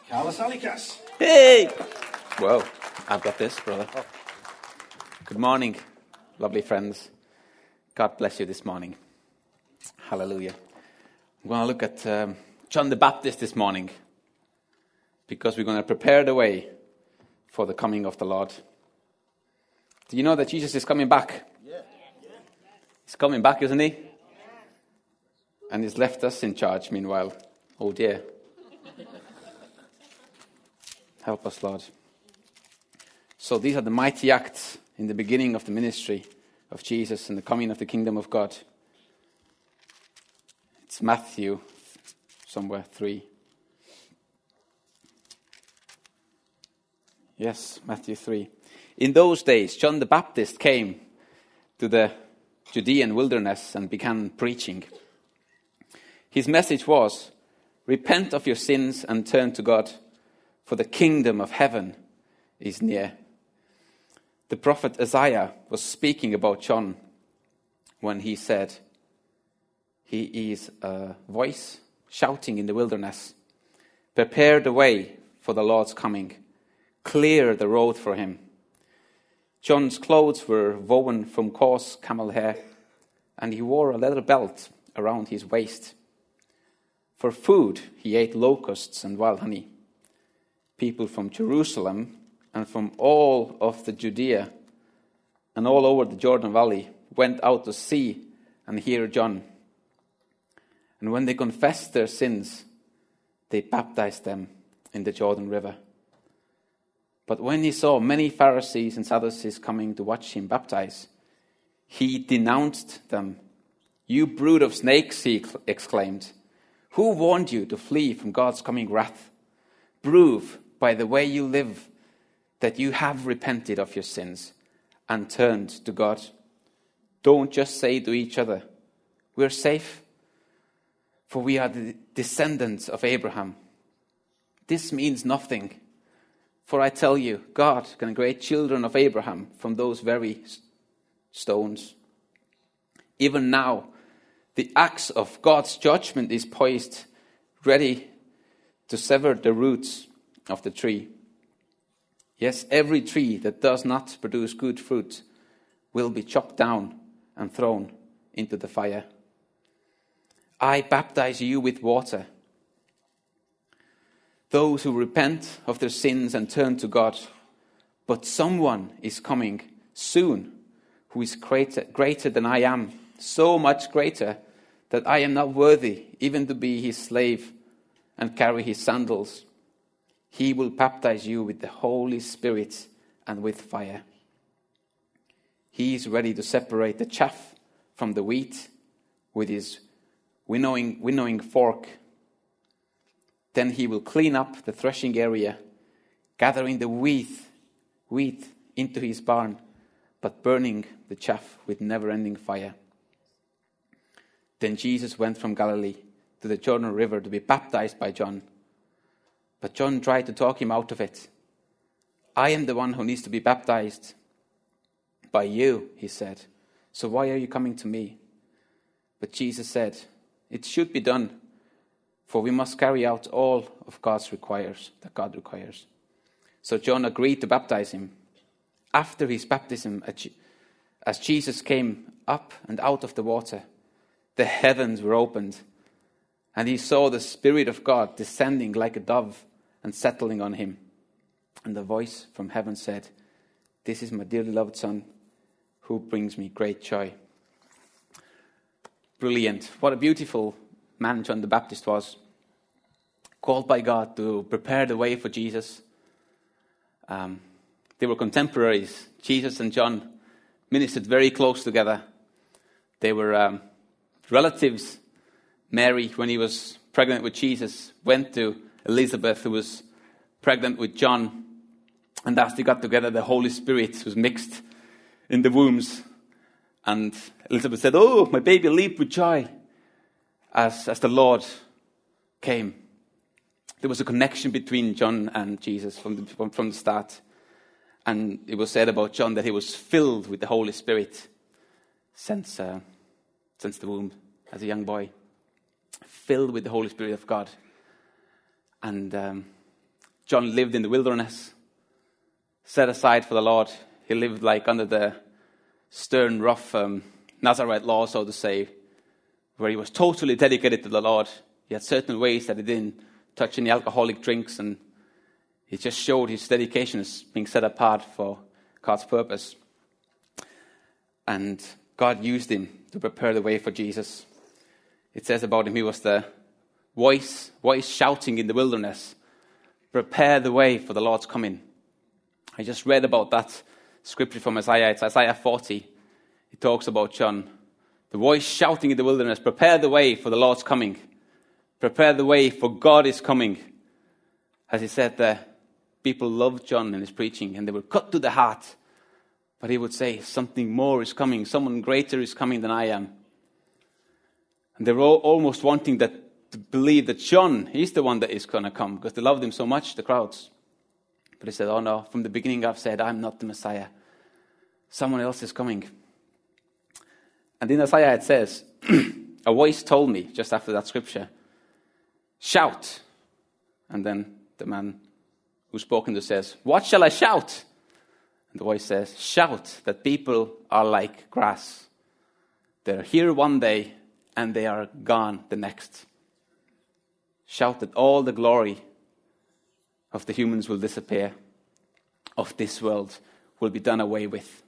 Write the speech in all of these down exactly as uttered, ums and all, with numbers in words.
Carlos Alikas. Hey! Whoa, I've got this, brother. Good morning, lovely friends. God bless you this morning. Hallelujah. I'm going to look at um, John the Baptist this morning because we're going to prepare the way for the coming of the Lord. Do you know that Jesus is coming back? Yeah. He's coming back, isn't he? And he's left us in charge meanwhile. Oh dear. Help us, Lord. So these are the mighty acts in the beginning of the ministry of Jesus and the coming of the kingdom of God. It's Matthew, somewhere, three. Yes, Matthew three. In those days, John the Baptist came to the Judean wilderness and began preaching. His message was, repent of your sins and turn to God, for the kingdom of heaven is near. The prophet Isaiah was speaking about John when he said, he is a voice shouting in the wilderness, prepare the way for the Lord's coming, clear the road for him. John's clothes were woven from coarse camel hair, and he wore a leather belt around his waist. For food, he ate locusts and wild honey. People from Jerusalem and from all of the Judea and all over the Jordan Valley went out to see and hear John. And when they confessed their sins, they baptized them in the Jordan River. But when he saw many Pharisees and Sadducees coming to watch him baptize, he denounced them. You brood of snakes, he exclaimed. Who warned you to flee from God's coming wrath? Prove by the way you live that you have repented of your sins and turned to God. Don't just say to each other, we're safe, for we are the descendants of Abraham. This means nothing, for I tell you, God can create children of Abraham from those very stones. Even now, the axe of God's judgment is poised, ready to sever the roots of the tree. Yes, every tree that does not produce good fruit will be chopped down and thrown into the fire. I baptize you with water. Those who repent of their sins and turn to God, but someone is coming soon who is greater, greater than I am, so much greater that I am not worthy even to be his slave and carry his sandals. He will baptize you with the Holy Spirit and with fire. He is ready to separate the chaff from the wheat with his winnowing, winnowing fork. Then he will clean up the threshing area, gathering the wheat, wheat into his barn, but burning the chaff with never-ending fire. Then Jesus went from Galilee to the Jordan River to be baptized by John. But John tried to talk him out of it. I am the one who needs to be baptized by you, he said. So why are you coming to me? But Jesus said, it should be done, for we must carry out all of God's requires, that God requires. So John agreed to baptize him. After his baptism, as Jesus came up and out of the water, the heavens were opened, and he saw the Spirit of God descending like a dove and settling on him. And the voice from heaven said, this is my dearly loved Son, who brings me great joy. Brilliant. What a beautiful man John the Baptist was, called by God to prepare the way for Jesus. Um, they were contemporaries. Jesus and John ministered very close together. They were um, relatives. Mary, when he was pregnant with Jesus, went to Elizabeth, who was pregnant with John. And as they got together, the Holy Spirit was mixed in the wombs. And Elizabeth said, oh, my baby leaped with joy as, as the Lord came. There was a connection between John and Jesus from the, from, from the start. And it was said about John that he was filled with the Holy Spirit since, uh, since the womb as a young boy. Filled with the Holy Spirit of God. And um, John lived in the wilderness, set aside for the Lord. He lived like under the stern, rough um, Nazarite law, so to say, where he was totally dedicated to the Lord. He had certain ways that he didn't touch any alcoholic drinks, and he just showed his dedication as being set apart for God's purpose. And God used him to prepare the way for Jesus. It says about him, he was the voice, voice shouting in the wilderness, prepare the way for the Lord's coming. I just read about that scripture from Isaiah. It's Isaiah forty. It talks about John, the voice shouting in the wilderness, prepare the way for the Lord's coming. Prepare the way for God is coming. As he said there, people loved John and his preaching, and they were cut to the heart. But he would say, something more is coming. Someone greater is coming than I am. And they were all almost wanting that to believe that John, he's the one that is going to come, because they loved him so much, the crowds. But he said, oh no, from the beginning I've said, I'm not the Messiah. Someone else is coming. And in Isaiah it says, a voice told me, just after that scripture, shout. And then the man who's spoken to says, what shall I shout? And the voice says, shout that people are like grass. They're here one day and they are gone the next. Shout that all the glory of the humans will disappear, of this world will be done away with.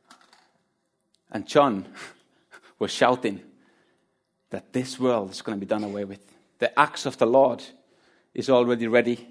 And John was shouting that this world is going to be done away with. The axe of the Lord is already ready.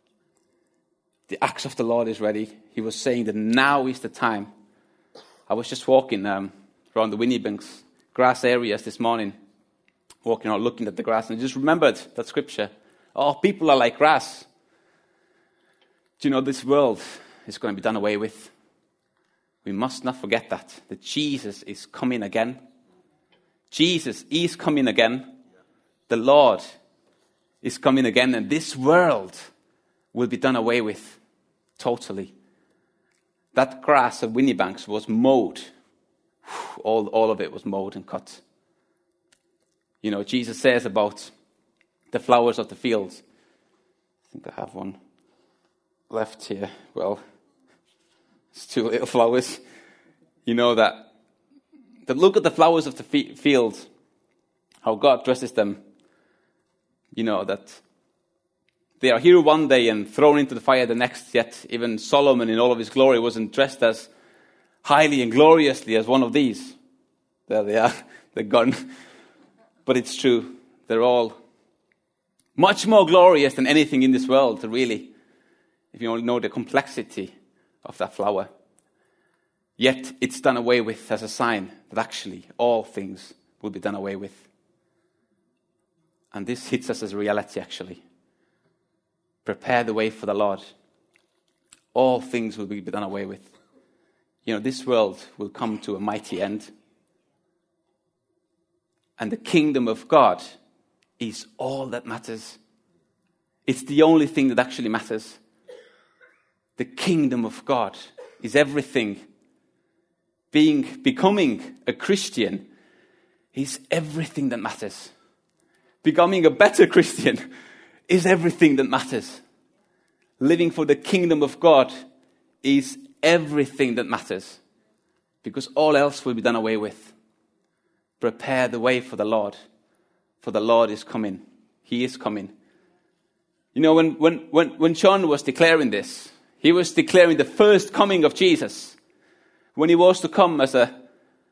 The axe of the Lord is ready. He was saying that now is the time. I was just walking um, around the Winniebanks grass areas this morning, walking around looking at the grass, and I just remembered that scripture. Oh, people are like grass. Do you know this world is going to be done away with? We must not forget that, that Jesus is coming again. Jesus is coming again. The Lord is coming again, and this world will be done away with totally. That grass at Winniebanks was mowed. All, all of it was mowed and cut. You know, Jesus says about the flowers of the fields. I think I have one left here. Well, it's two little flowers. You know that, that look at the flowers of the f- field, how God dresses them. You know, that they are here one day and thrown into the fire the next, yet even Solomon in all of his glory wasn't dressed as highly and gloriously as one of these. There they are, they're gone. But it's true, they're all much more glorious than anything in this world, really, if you only know the complexity of that flower. Yet it's done away with as a sign that actually all things will be done away with. And this hits us as a reality, actually. Prepare the way for the Lord. All things will be done away with. You know, this world will come to a mighty end. And the kingdom of God is all that matters. It's the only thing that actually matters. The kingdom of God is everything. Being, becoming a Christian is everything that matters. Becoming a better Christian is everything that matters. Living for the kingdom of God is everything that matters. Because all else will be done away with. Prepare the way for the Lord. For the Lord is coming. He is coming. You know, when, when, when, when John was declaring this, he was declaring the first coming of Jesus. When he was to come as a,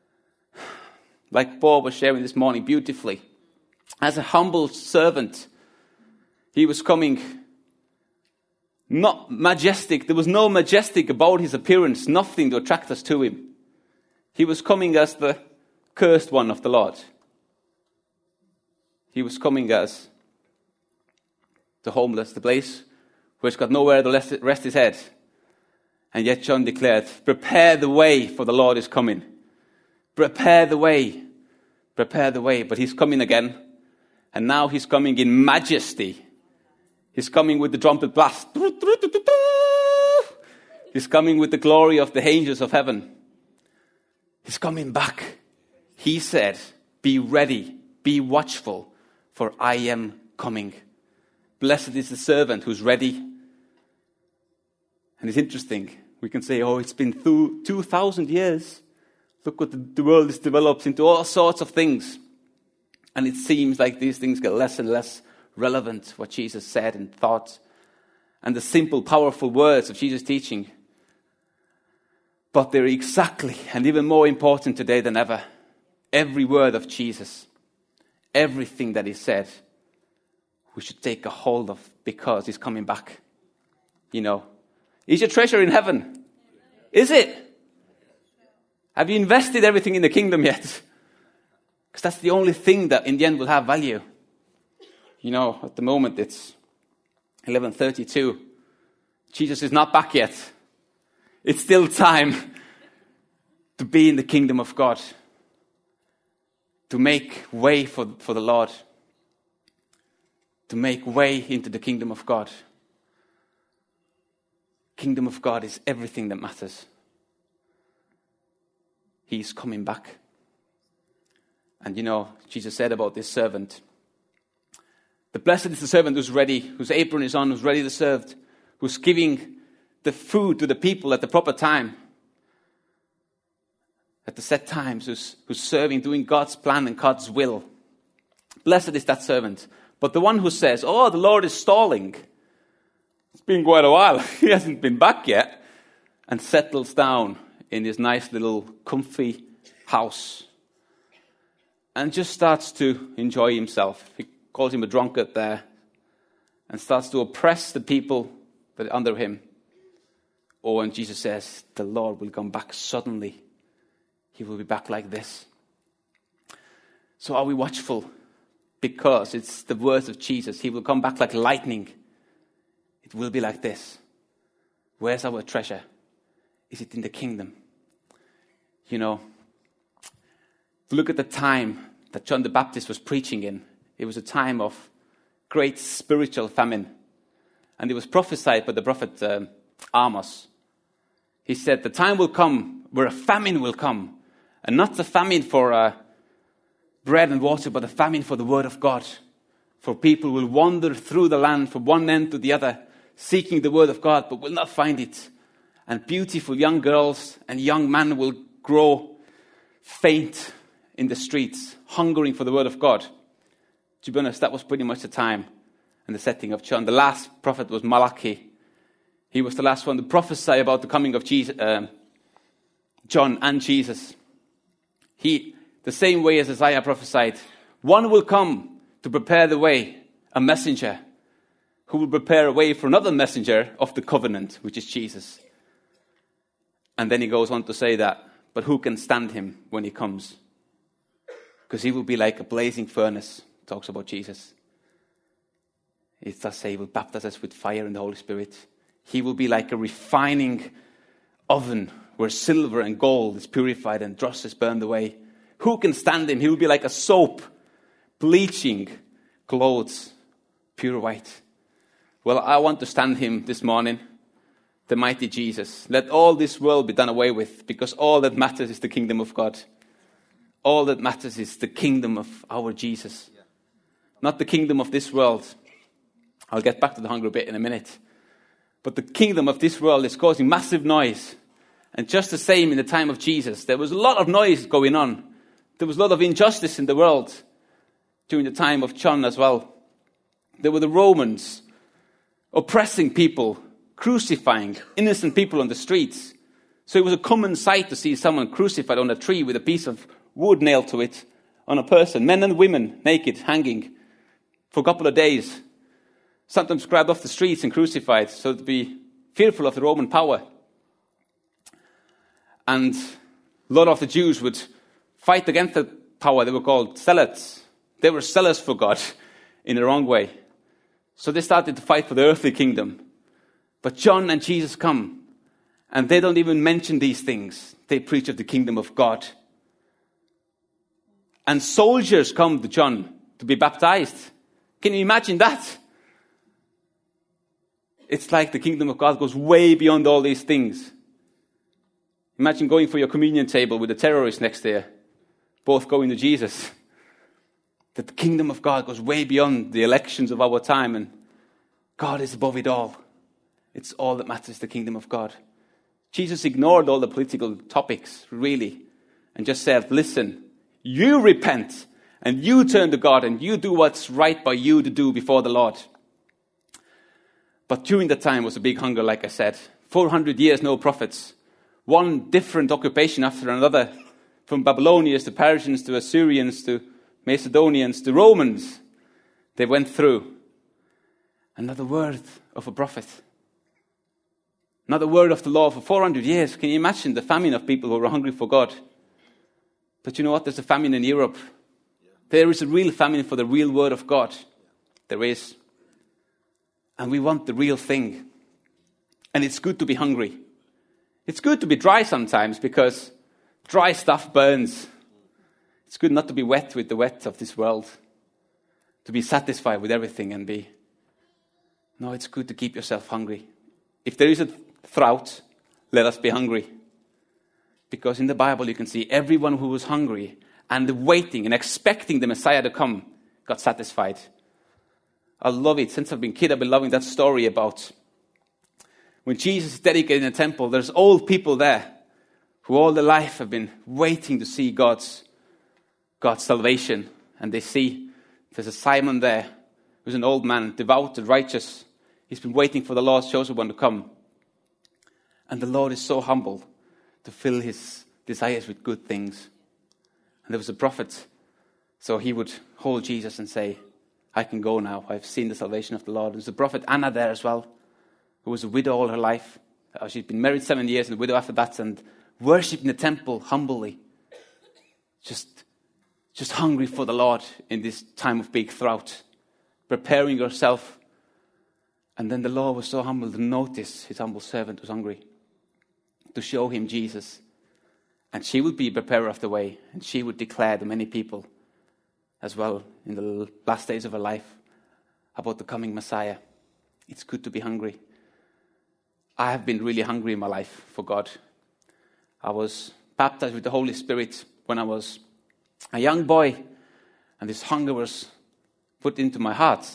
like Paul was sharing this morning beautifully, as a humble servant. He was coming not majestic. There was no majestic about his appearance, nothing to attract us to him. He was coming as the cursed one of the Lord. He was coming as the homeless, the place where he's got nowhere to rest his head. And yet John declared, prepare the way for the Lord is coming. Prepare the way. Prepare the way. But he's coming again. And now he's coming in majesty. He's coming with the trumpet blast. He's coming with the glory of the angels of heaven. He's coming back. He said, be ready, be watchful, for I am coming. Blessed is the servant who's ready, And it's interesting. We can say, oh, it's been through two thousand years. Look what the, the world has developed into all sorts of things. And it seems like these things get less and less relevant, what Jesus said and thought. And the simple, powerful words of Jesus' teaching. But they're exactly and even more important today than ever. Every word of Jesus, everything that he said, we should take a hold of because he's coming back. You know, is your treasure in heaven? Is it? Have you invested everything in the kingdom yet? Because that's the only thing that in the end will have value. You know, at the moment it's eleven thirty-two. Jesus is not back yet. It's still time to be in the kingdom of God. To make way for, for the Lord. To make way into the kingdom of God. Kingdom of God is everything that matters. He's coming back. And you know, Jesus said about this servant, the blessed is the servant who's ready, whose apron is on, who's ready to serve, who's giving the food to the people at the proper time, at the set times, who's, who's serving, doing God's plan and God's will. Blessed is that servant. But the one who says, oh, the Lord is stalling. It's been quite a while. He hasn't been back yet. And settles down in his nice little comfy house. And just starts to enjoy himself. He calls him a drunkard there. And starts to oppress the people that are under him. Oh, and Jesus says, the Lord will come back suddenly. He will be back like this. So are we watchful? Because it's the words of Jesus. He will come back like lightning. It will be like this. Where's our treasure? Is it in the kingdom? You know, look at the time that John the Baptist was preaching in. It was a time of great spiritual famine. And it was prophesied by the prophet um, Amos. He said, the time will come where a famine will come. And not the famine for uh, bread and water, but a famine for the word of God. For people will wander through the land from one end to the other, seeking the word of God, but will not find it. And beautiful young girls and young men will grow faint in the streets, hungering for the word of God. To be honest, that was pretty much the time and the setting of John. The last prophet was Malachi. He was the last one to prophesy about the coming of Jesus, uh, John and Jesus. He, the same way as Isaiah prophesied, one will come to prepare the way, a messenger who will prepare a way for another messenger of the covenant, which is Jesus. And then he goes on to say that, but who can stand him when he comes? Because he will be like a blazing furnace, talks about Jesus. It does say he will baptize us with fire and the Holy Spirit. He will be like a refining oven where silver and gold is purified and dross is burned away. Who can stand him? He will be like a soap, bleaching clothes, pure white. Well, I want to stand him this morning, the mighty Jesus. Let all this world be done away with, because all that matters is the kingdom of God. All that matters is the kingdom of our Jesus. Not the kingdom of this world. I'll get back to the hunger bit in a minute. But the kingdom of this world is causing massive noise. And just the same in the time of Jesus, there was a lot of noise going on. There was a lot of injustice in the world during the time of John as well. There were the Romans oppressing people, crucifying innocent people on the streets. So it was a common sight to see someone crucified on a tree with a piece of wood nailed to it on a person. Men and women naked, hanging for a couple of days. Sometimes grabbed off the streets and crucified so to be fearful of the Roman power. And a lot of the Jews would fight against the power. They were called zealots. They were zealous for God in the wrong way. So they started to fight for the earthly kingdom. But John and Jesus come, and they don't even mention these things. They preach of the kingdom of God. And soldiers come to John to be baptized. Can you imagine that? It's like the kingdom of God goes way beyond all these things. Imagine going for your communion table with a terrorist next to you, both going to Jesus. That the kingdom of God goes way beyond the elections of our time, and God is above it all. It's all that matters, the kingdom of God. Jesus ignored all the political topics, really, and just said, listen, you repent, and you turn to God, and you do what's right by you to do before the Lord. But during that time was a big hunger, like I said. four hundred years, no prophets. One different occupation after another. From Babylonians to Persians to Assyrians to Macedonians to Romans. They went through. Another word of a prophet. Another word of the law for four hundred years. Can you imagine the famine of people who were hungry for God? But you know what? There's a famine in Europe. There is a real famine for the real word of God. There is. And we want the real thing. And it's good to be hungry. It's good to be dry sometimes because dry stuff burns. It's good not to be wet with the wet of this world. To be satisfied with everything and be... No, it's good to keep yourself hungry. If there is a drought, let us be hungry. Because in the Bible you can see everyone who was hungry and waiting and expecting the Messiah to come got satisfied. I love it. Since I've been a kid, I've been loving that story about when Jesus is dedicating a temple, there's old people there who all their life have been waiting to see God's, God's salvation. And they see there's a Simon there who's an old man, devout and righteous. He's been waiting for the Lord's chosen one to come. And the Lord is so humble to fill his desires with good things. And there was a prophet, so he would hold Jesus and say, I can go now. I've seen the salvation of the Lord. There's a prophet Anna there as well, who was a widow all her life. Uh, she'd been married seven years and a widow after that, and worshipped in the temple humbly. Just, just hungry for the Lord in this time of big drought. Preparing herself. And then the Lord was so humble to notice his humble servant was hungry. To show him Jesus. And she would be a preparer of the way. And she would declare to many people as well in the last days of her life about the coming Messiah. It's good to be hungry. I have been really hungry in my life for God. I was baptized with the Holy Spirit when I was a young boy, and this hunger was put into my heart.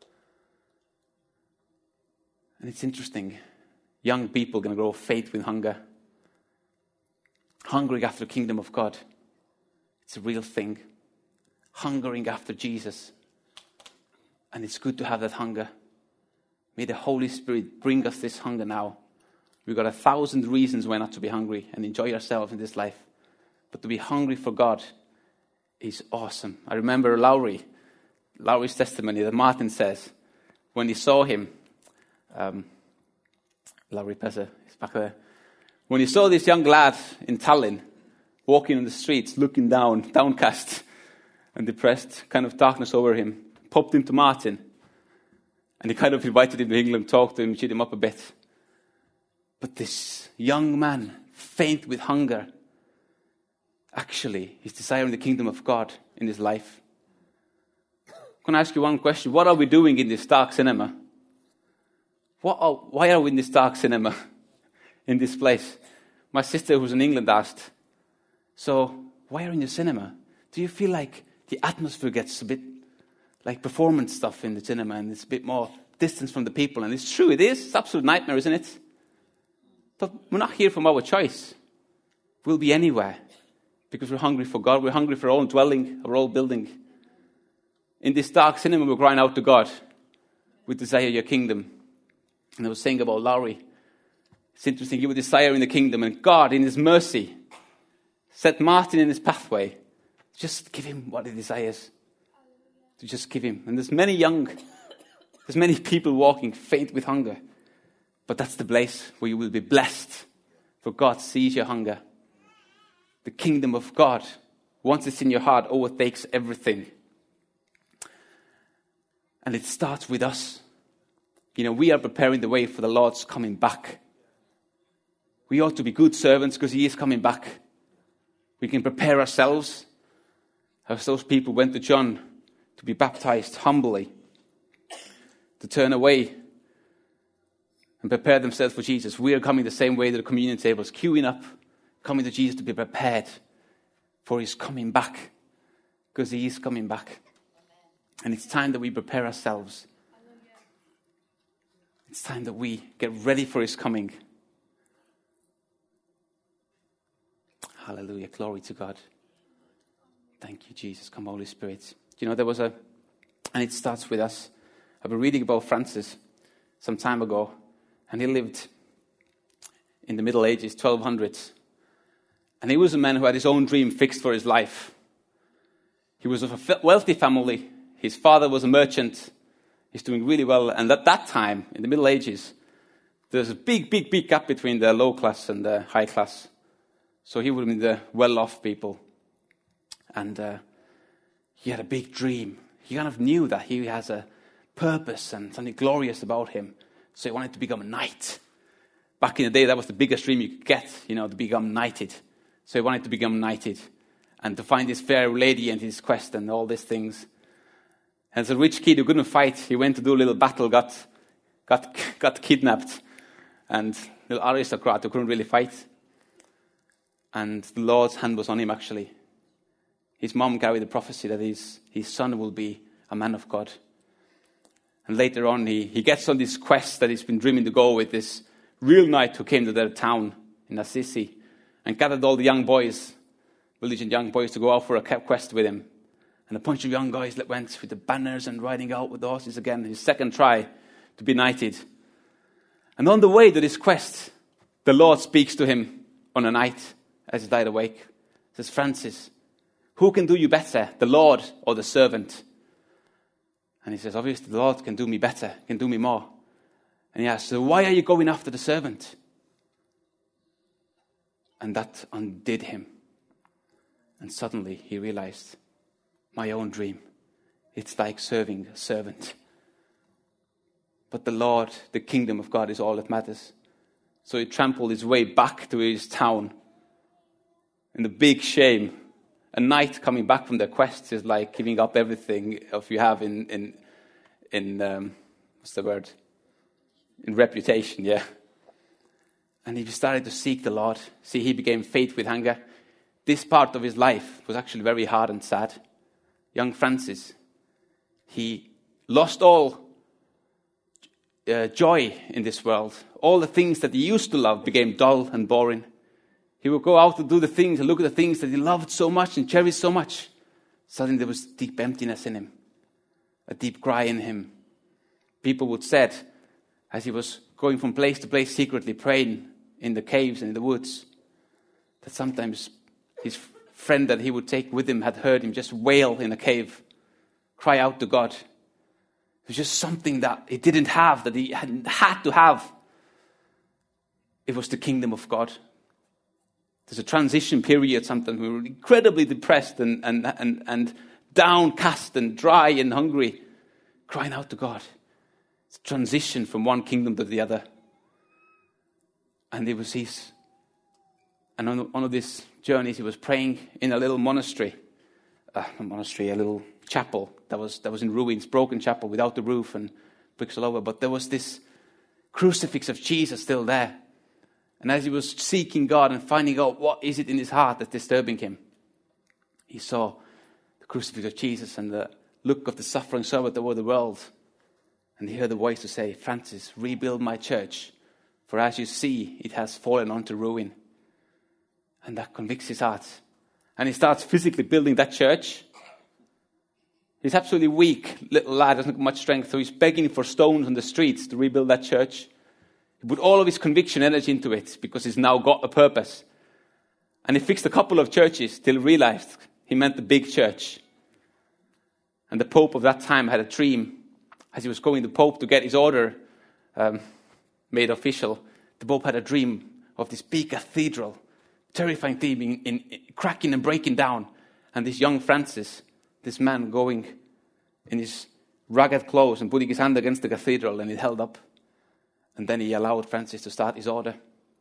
And it's interesting. Young people can grow faith with hunger. Hungering after the kingdom of God. It's a real thing. Hungering after Jesus. And it's good to have that hunger. May the Holy Spirit bring us this hunger now. We've got a thousand reasons why not to be hungry and enjoy ourselves in this life. But to be hungry for God is awesome. I remember Lowry, Lowry's testimony that Martin says, when he saw him, um, Lowry Pesa is back there. When he saw this young lad in Tallinn walking on the streets, looking down, downcast and depressed, kind of darkness over him, popped into Martin. And he kind of invited him to England, talked to him, cheered him up a bit. But this young man, faint with hunger, actually, he's desiring the kingdom of God in his life. I'm going to ask you one question. What are we doing in this dark cinema? What are, why are we in this dark cinema, in this place? My sister who's in England asked, so why are you in the cinema? Do you feel like the atmosphere gets a bit like performance stuff in the cinema and it's a bit more distance from the people? And it's true, it is. It's an absolute nightmare, isn't it? But we're not here from our choice. We'll be anywhere because we're hungry for God. We're hungry for our own dwelling, our own building. In this dark cinema, we're crying out to God. We desire your kingdom. And I was saying about Lowry. It's interesting, he was desiring the kingdom, and God, in his mercy, set Martin in his pathway. Just give him what he desires. To just give him. And there's many young, there's many people walking faint with hunger. But that's the place where you will be blessed. For God sees your hunger. The kingdom of God, once it's in your heart, overtakes everything. And it starts with us. You know, we are preparing the way for the Lord's coming back. We ought to be good servants because he is coming back. We can prepare ourselves as those people went to John to be baptized humbly, to turn away and prepare themselves for Jesus. We are coming the same way to the communion tables, queuing up, coming to Jesus to be prepared for his coming back, because he is coming back. And it's time that we prepare ourselves. It's time that we get ready for his coming. Hallelujah. Glory to God. Thank you, Jesus. Come, Holy Spirit. You know, there was a, and it starts with us. I've been reading about Francis some time ago, and he lived in the Middle Ages, twelve hundreds. And he was a man who had his own dream fixed for his life. He was of a wealthy family. His father was a merchant. He's doing really well. And at that time, in the Middle Ages, there's a big, big, big gap between the low class and the high class. So he would have been the well-off people. And uh, he had a big dream. He kind of knew that he has a purpose and something glorious about him. So he wanted to become a knight. Back in the day, that was the biggest dream you could get, you know, to become knighted. So he wanted to become knighted and to find this fair lady and his quest and all these things. And as a rich kid who couldn't fight, he went to do a little battle, got got got kidnapped, and a little aristocrat who couldn't really fight. And the Lord's hand was on him, actually. His mom carried the prophecy that his, his son will be a man of God. And later on, he, he gets on this quest that he's been dreaming to go with this real knight who came to their town in Assisi and gathered all the young boys, religious young boys, to go out for a quest with him. And a bunch of young guys that went with the banners and riding out with the horses again, his second try to be knighted. And on the way to this quest, the Lord speaks to him on a night as he lied awake. He says, Francis, who can do you better, the Lord or the servant? And he says, obviously the Lord can do me better, can do me more. And he asks, so why are you going after the servant? And that undid him. And suddenly he realized, my own dream, it's like serving a servant. But the Lord, the kingdom of God is all that matters. So he trampled his way back to his town in the big shame. A knight coming back from their quest is like giving up everything if you have in, in, in um, what's the word? In reputation, yeah. And he started to seek the Lord. See, he became faith with hunger. This part of his life was actually very hard and sad. Young Francis, he lost all uh, joy in this world. All the things that he used to love became dull and boring. He would go out to do the things and look at the things that he loved so much and cherished so much. Suddenly there was deep emptiness in him, a deep cry in him. People would said, as he was going from place to place secretly praying in the caves and in the woods, that sometimes his friend that he would take with him had heard him just wail in a cave, cry out to God. It was just something that he didn't have, that he had, had to have. It was the kingdom of God. There's a transition period sometimes. We were incredibly depressed and, and, and, and downcast and dry and hungry, crying out to God. It's a transition from one kingdom to the other. And it was his. And on one of these journeys, he was praying in a little monastery, uh, a monastery, a little chapel that was that was in ruins, broken chapel without the roof and bricks all over. But there was this crucifix of Jesus still there. And as he was seeking God and finding out what is it in his heart that's disturbing him, he saw the crucifix of Jesus and the look of the suffering servant over the world. And he heard the voice to say, Francis, rebuild my church, for as you see, it has fallen onto ruin. And that convicts his heart. And he starts physically building that church. He's absolutely weak, little lad, doesn't have much strength, so he's begging for stones on the streets to rebuild that church. He put all of his conviction energy into it because he's now got a purpose. And he fixed a couple of churches till he realized he meant the big church. And the Pope of that time had a dream. As he was going to the Pope to get his order um, made official, the Pope had a dream of this big cathedral, terrifying theme in, in, in cracking and breaking down. And this young Francis, this man going in his ragged clothes and putting his hand against the cathedral, and it held up. And then he allowed Francis to start his order.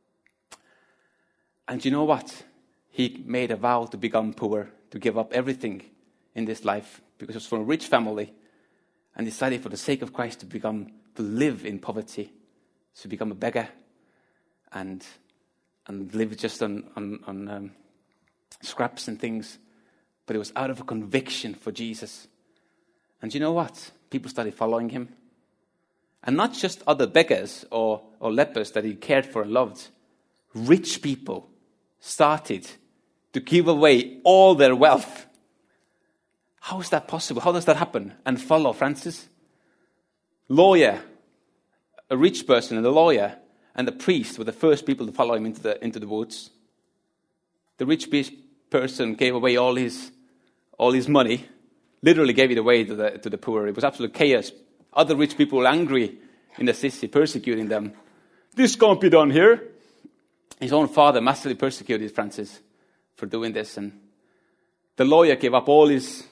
And you know what? He made a vow to become poor, to give up everything in this life, because he was from a rich family, and decided for the sake of Christ to become, to live in poverty, to become a beggar, and and live just on, on, on um, scraps and things. But it was out of a conviction for Jesus. And you know what? People started following him. And not just other beggars or, or lepers that he cared for and loved. Rich people started to give away all their wealth. How is that possible? How does that happen? And follow Francis? Lawyer, a rich person and a lawyer and a priest were the first people to follow him into the, into the woods. The rich person gave away all his, all his money, literally gave it away to the, to the poor. It was absolute chaos. Other rich people were angry in the city, persecuting them. This can't be done here. His own father massively persecuted Francis for doing this. And the lawyer gave up all his,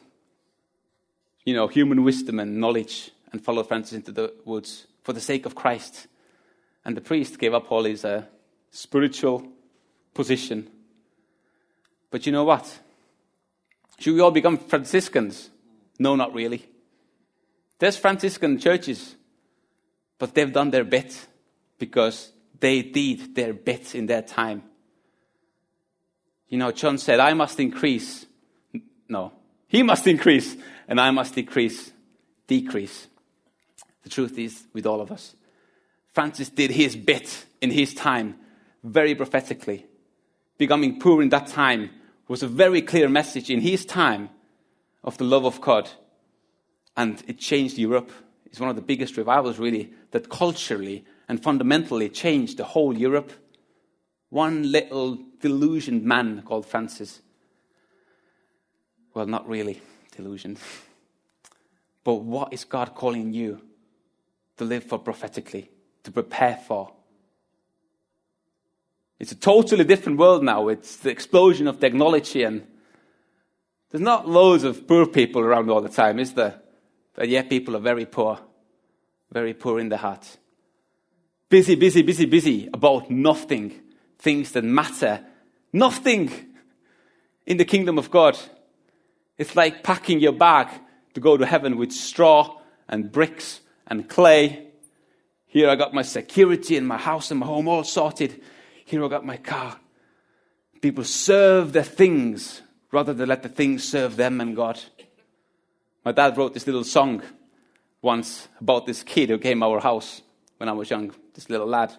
you know, human wisdom and knowledge and followed Francis into the woods for the sake of Christ. And the priest gave up all his uh, spiritual position. But you know what? Should we all become Franciscans? No, not really. There's Franciscan churches, but they've done their bit because they did their bit in their time. You know, John said, I must increase. No, he must increase, and I must decrease. Decrease. The truth is with all of us. Francis did his bit in his time, very prophetically. Becoming poor in that time was a very clear message in his time of the love of God. And it changed Europe. It's one of the biggest revivals, really, that culturally and fundamentally changed the whole Europe. One little delusioned man called Francis. Well, not really delusioned. But what is God calling you to live for prophetically, to prepare for? It's a totally different world now. It's the explosion of technology, and there's not loads of poor people around all the time, is there? But yet people are very poor, very poor in their heart. Busy, busy, busy, busy about nothing. Things that matter. Nothing in the kingdom of God. It's like packing your bag to go to heaven with straw and bricks and clay. Here I got my security and my house and my home all sorted. Here I got my car. People serve their things rather than let the things serve them and God. My dad wrote this little song once about this kid who came to our house when I was young, this little lad.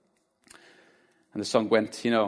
And the song went, you know,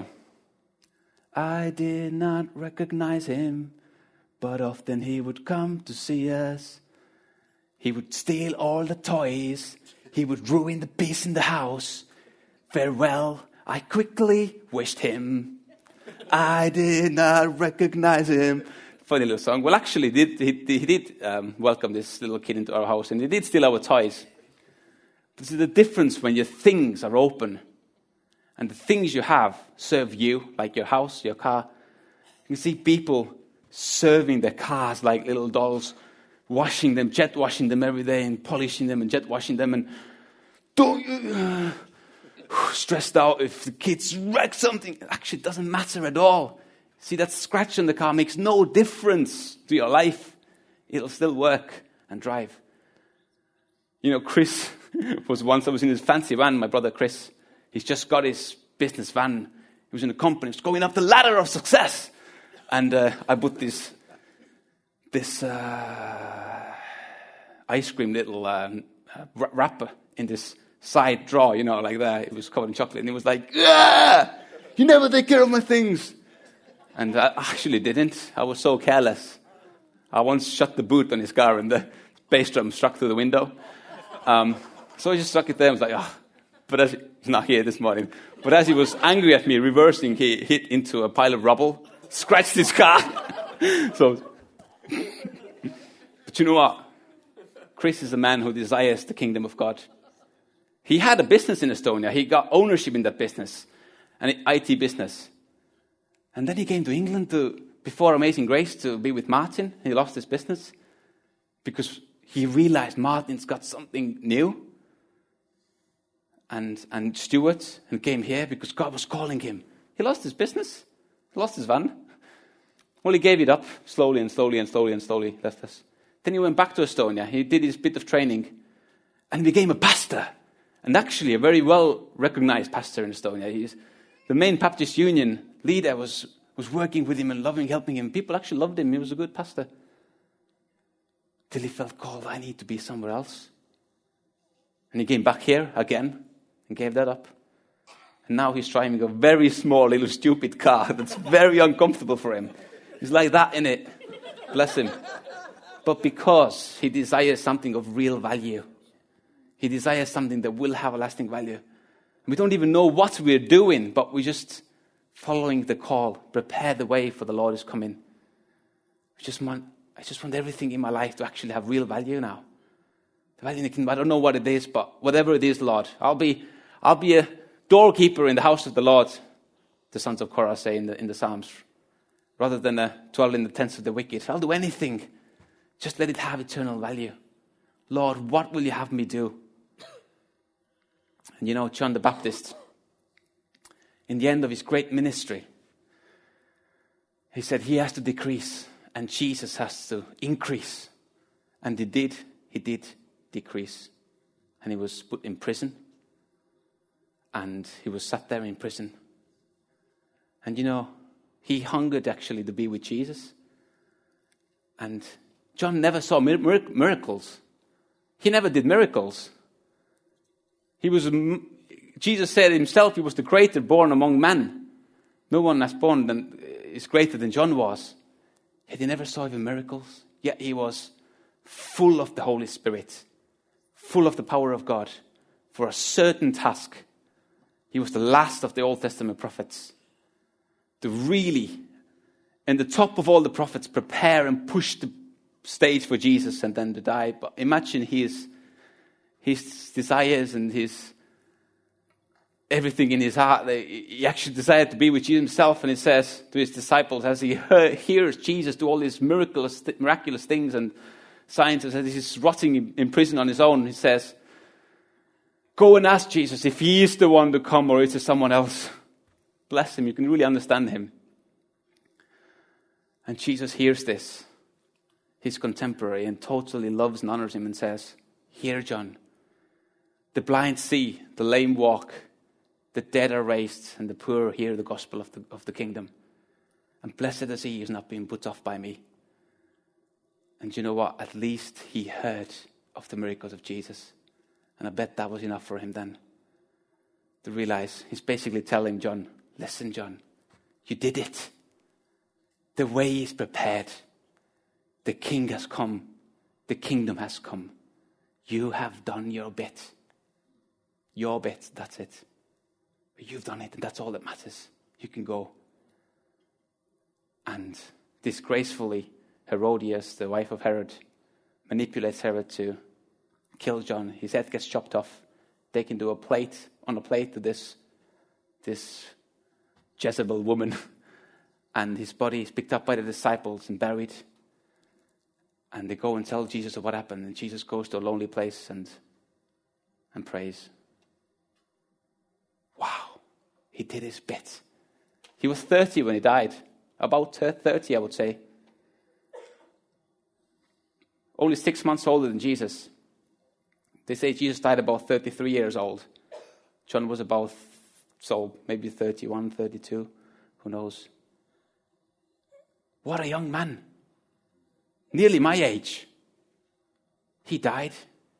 I did not recognize him, but often he would come to see us. He would steal all the toys. He would ruin the peace in the house. Farewell, I quickly wished him. I did not recognize him. Funny little song. Well, actually, did, he, he did um, welcome this little kid into our house, and he did steal our toys. This is the difference when your things are open, and the things you have serve you, like your house, your car. You see people serving their cars like little dolls, washing them, jet washing them every day, and polishing them and jet washing them, and don't you... Uh, stressed out if the kids wreck something. It actually doesn't matter at all. See, that scratch on the car makes no difference to your life. It'll still work and drive. You know, Chris was once, I was in his fancy van, my brother Chris. He's just got his business van. He was in a company. He was going up the ladder of success. And uh, I put this this uh, ice cream little uh, wrapper in this side drawer, you know, like that. It was covered in chocolate. And he was like, ah, you never take care of my things. And I actually didn't. I was so careless. I once shut the boot on his car and the bass drum struck through the window. Um, so I just stuck it there. I was like, ah. Oh. But as, he's not here this morning. But as he was angry at me, reversing, he hit into a pile of rubble, scratched his car. So, but you know what? Chris is a man who desires the kingdom of God. He had a business in Estonia. He got ownership in that business, an I T business. And then he came to England to, before Amazing Grace, to be with Martin. He lost his business because he realized Martin's got something new. And, and Stuart, and came here because God was calling him. He lost his business. He lost his van. Well, he gave it up slowly and slowly and slowly and slowly, left us. Then he went back to Estonia. He did his bit of training and became a pastor. And actually a very well-recognized pastor in Estonia. He's the main Baptist Union leader was, was working with him and loving, helping him. People actually loved him. He was a good pastor. Till he felt called, I need to be somewhere else. And he came back here again and gave that up. And now he's driving a very small, little stupid car that's very uncomfortable for him. He's like that in it. Bless him. But because he desires something of real value. He desires something that will have a lasting value. We don't even know what we're doing, but we're just following the call. Prepare the way for the Lord is coming. I just want, I just want everything in my life to actually have real value now. The value in the kingdom, I don't know what it is, but whatever it is, Lord, I'll be, I'll be a doorkeeper in the house of the Lord, the sons of Korah say in the, in the Psalms, rather than a dwell in the tents of the wicked. I'll do anything. Just let it have eternal value. Lord, what will you have me do? And you know, John the Baptist, in the end of his great ministry, he said he has to decrease and Jesus has to increase. And he did, he did decrease. And he was put in prison. And he was sat there in prison. And you know, he hungered actually to be with Jesus. And John never saw mir- miracles. He never did miracles. He was, Jesus said himself, he was the greater born among men. No one has born than, is greater than John was. Yet he never saw even miracles. Yet he was full of the Holy Spirit, full of the power of God for a certain task. He was the last of the Old Testament prophets to really, in the top of all the prophets, prepare and push the stage for Jesus and then to die. But imagine his his desires and his everything in his heart. He actually desired to be with Jesus himself, and he says to his disciples as he hears Jesus do all these miraculous miraculous things and signs, and as he's rotting in prison on his own, he says, "Go and ask Jesus if he is the one to come or is it someone else." Bless him, you can really understand him. And Jesus hears this, his contemporary, and totally loves and honors him and says, "Here, John, the blind see, the lame walk, the dead are raised, and the poor hear the gospel of the, of the kingdom. And blessed is he who is not being put off by me." And you know what? At least he heard of the miracles of Jesus. And I bet that was enough for him then to realize he's basically telling John, "Listen, John, you did it. The way is prepared. The king has come. The kingdom has come. You have done your bit. Your bit, that's it. You've done it, and that's all that matters. You can go." And disgracefully, Herodias, the wife of Herod, manipulates Herod to kill John. His head gets chopped off, taken to a plate, on a plate to this, this Jezebel woman. And his body is picked up by the disciples and buried. And they go and tell Jesus of what happened. And Jesus goes to a lonely place and, and prays. Wow, he did his bit. He was thirty when he died. About thirty, I would say. Only six months older than Jesus. They say Jesus died about thirty-three years old. John was about, so maybe thirty-one, thirty-two. Who knows? What a young man. Nearly my age. He died.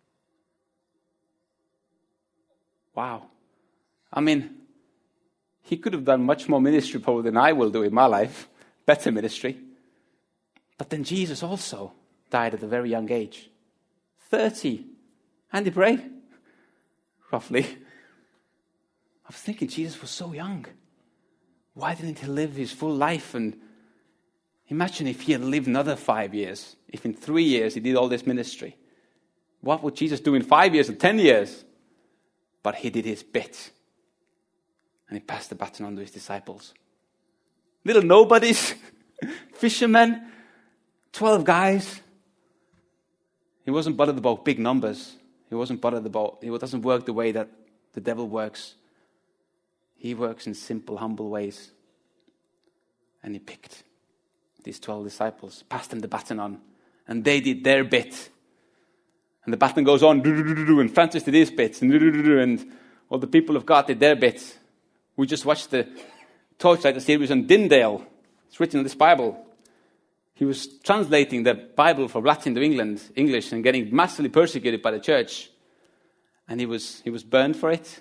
Wow. I mean, he could have done much more ministry probably than I will do in my life. Better ministry. But then Jesus also died at a very young age. thirty. And he prayed. Roughly. I was thinking Jesus was so young. Why didn't he live his full life? And imagine if he had lived another five years. If in three years he did all this ministry. What would Jesus do in five years or ten years? But he did his bit. And he passed the baton on to his disciples. Little nobodies, fishermen, twelve guys. He wasn't bothered about big numbers. He wasn't bothered about, he doesn't work the way that the devil works. He works in simple, humble ways. And he picked these twelve disciples, passed them the baton on, and they did their bit. And the baton goes on, and Francis did his bit, and all the people of God did their bit. We just watched the Torchlight series on Tyndale. It's written in this Bible. He was translating the Bible from Latin to England, English, and getting massively persecuted by the church. And he was he was burned for it.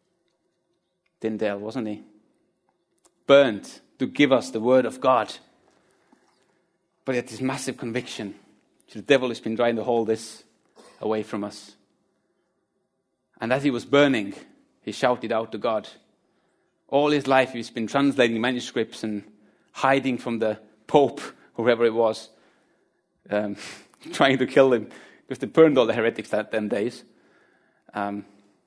Tyndale, wasn't he? Burned to give us the word of God. But he had this massive conviction. The devil has been trying to hold this away from us. And as he was burning, he shouted out to God. All his life he's been translating manuscripts and hiding from the Pope, whoever it was, um, trying to kill him, because they burned all the heretics that them days. Um,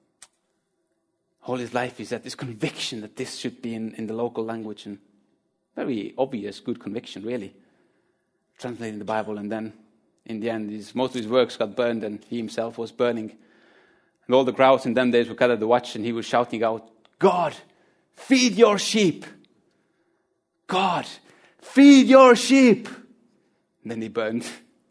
all his life he's had this conviction that this should be in, in the local language, and very obvious, good conviction, really. Translating the Bible, and then in the end, his, most of his works got burned, and he himself was burning. And all the crowds in them days were gathered to watch, and he was shouting out, God, feed your sheep. God, feed your sheep. And then he burned.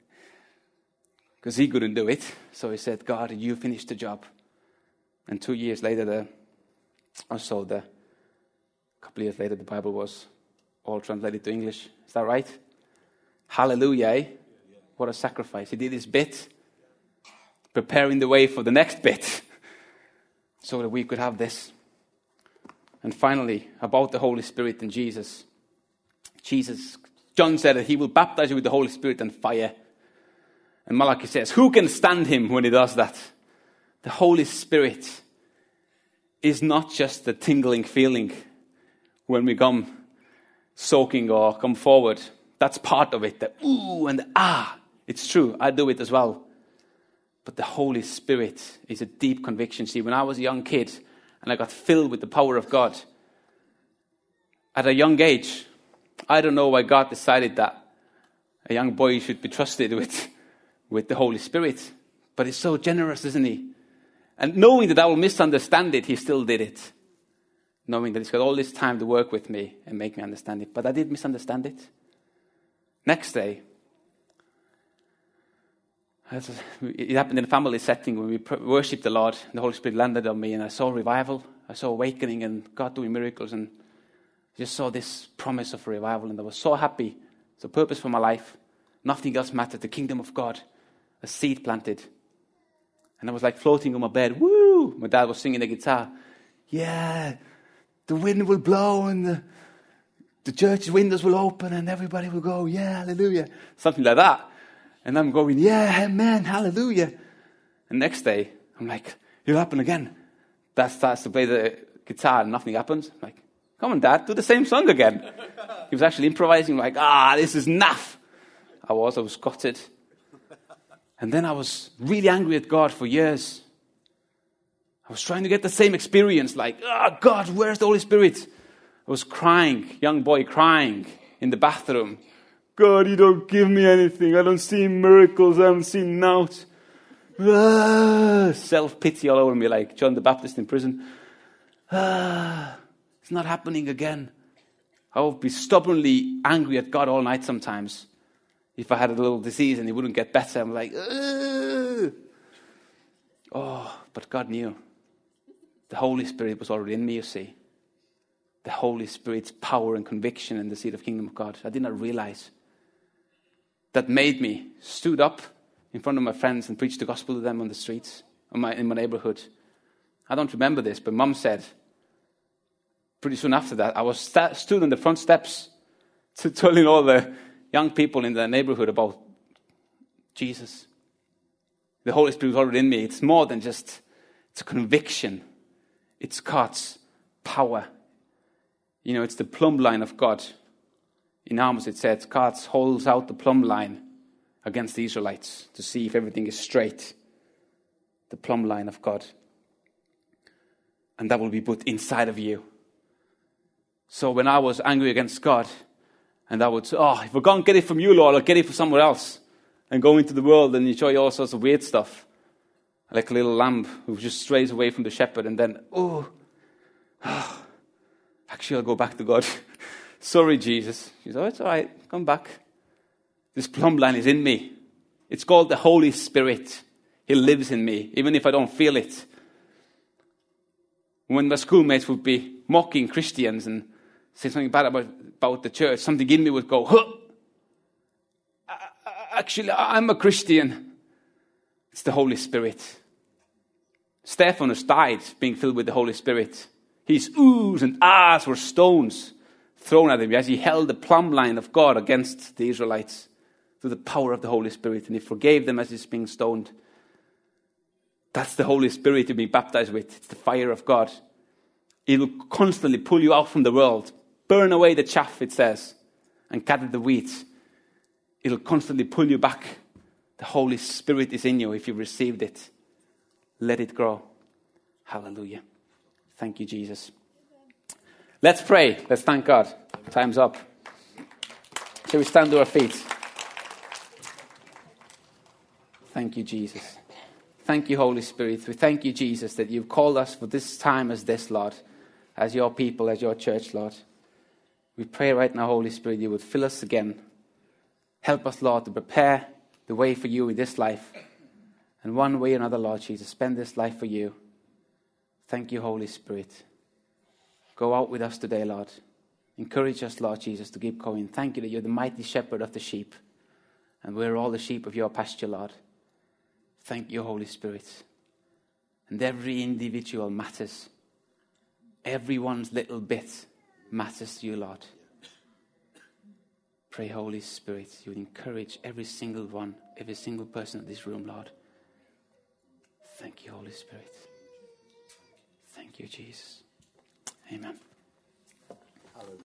Because he couldn't do it. So he said, God, you finish the job. And two years later, the, or so, the, a couple of years later, the Bible was all translated to English. Is that right? Hallelujah, eh? What a sacrifice. He did his bit, preparing the way for the next bit, so that we could have this. And finally, about the Holy Spirit and Jesus. Jesus, John said that he will baptize you with the Holy Spirit and fire. And Malachi says, who can stand him when he does that? The Holy Spirit is not just a tingling feeling when we come soaking or come forward. That's part of it, the ooh and the ah. It's true, I do it as well. But the Holy Spirit is a deep conviction. See, when I was a young kid and I got filled with the power of God, at a young age, I don't know why God decided that a young boy should be trusted with, with the Holy Spirit. But he's so generous, isn't he? And knowing that I will misunderstand it, he still did it. Knowing that he's got all this time to work with me and make me understand it. But I did misunderstand it. Next day, it happened in a family setting when we worshipped the Lord. The Holy Spirit landed on me and I saw revival. I saw awakening and God doing miracles, and I just saw this promise of revival, and I was so happy. It's a purpose for my life. Nothing else mattered. The kingdom of God, a seed planted. And I was like floating on my bed. Woo! My dad was singing the guitar. Yeah, the wind will blow and the, the church's windows will open and everybody will go, yeah, hallelujah. Something like that. And I'm going, yeah, amen, hallelujah. And next day, I'm like, it'll happen again. Dad starts to play the guitar and nothing happens. I'm like, come on, Dad, do the same song again. He was actually improvising, like, ah, this is naff. I was, I was gutted. And then I was really angry at God for years. I was trying to get the same experience, like, oh, God, where's the Holy Spirit? I was crying, young boy crying in the bathroom. God, you don't give me anything. I don't see miracles. I haven't seen nought. Ah, self-pity all over me, like John the Baptist in prison. Ah, it's not happening again. I would be stubbornly angry at God all night sometimes. If I had a little disease and it wouldn't get better, I'm like, ah. Oh, but God knew. The Holy Spirit was already in me, you see. The Holy Spirit's power and conviction in the seed of kingdom of God. I did not realize. That made me stood up in front of my friends and preached the gospel to them on the streets in my, in my neighborhood. I don't remember this, but Mum said, pretty soon after that, I was st- stood on the front steps to telling all the young people in the neighborhood about Jesus. The Holy Spirit was already in me. It's more than just, it's a conviction. It's God's power. You know, it's the plumb line of God. In Amos it says, God holds out the plumb line against the Israelites to see if everything is straight. The plumb line of God. And that will be put inside of you. So when I was angry against God, and I would say, oh, if I can't get it from you, Lord, I'll get it from somewhere else. And go into the world and enjoy all sorts of weird stuff. Like a little lamb who just strays away from the shepherd and then, oh, oh actually I'll go back to God. Sorry, Jesus. He said, oh, it's all right. Come back. This plumb line is in me. It's called the Holy Spirit. He lives in me, even if I don't feel it. When my schoolmates would be mocking Christians and say something bad about, about the church, something in me would go, huh, actually, I'm a Christian. It's the Holy Spirit. Stephanus died being filled with the Holy Spirit. His oohs and ahs were stones thrown at him as he held the plumb line of God against the Israelites through the power of the Holy Spirit. And he forgave them as he's being stoned. That's the Holy Spirit you're being baptized with. It's the fire of God. It'll constantly pull you out from the world. Burn away the chaff, it says, and gather the wheat. It'll constantly pull you back. The Holy Spirit is in you if you've received it. Let it grow. Hallelujah. Thank you, Jesus. Let's pray. Let's thank God. Time's up. Shall we stand to our feet? Thank you, Jesus. Thank you, Holy Spirit. We thank you, Jesus, that you've called us for this time as this, Lord, as your people, as your church, Lord. We pray right now, Holy Spirit, you would fill us again. Help us, Lord, to prepare the way for you in this life. And one way or another, Lord Jesus, spend this life for you. Thank you, Holy Spirit. Go out with us today, Lord. Encourage us, Lord Jesus, to keep going. Thank you that you're the mighty shepherd of the sheep. And we're all the sheep of your pasture, Lord. Thank you, Holy Spirit. And every individual matters. Everyone's little bit matters to you, Lord. Pray, Holy Spirit, you would encourage every single one, every single person in this room, Lord. Thank you, Holy Spirit. Thank you, Jesus. Amen. Hallelujah.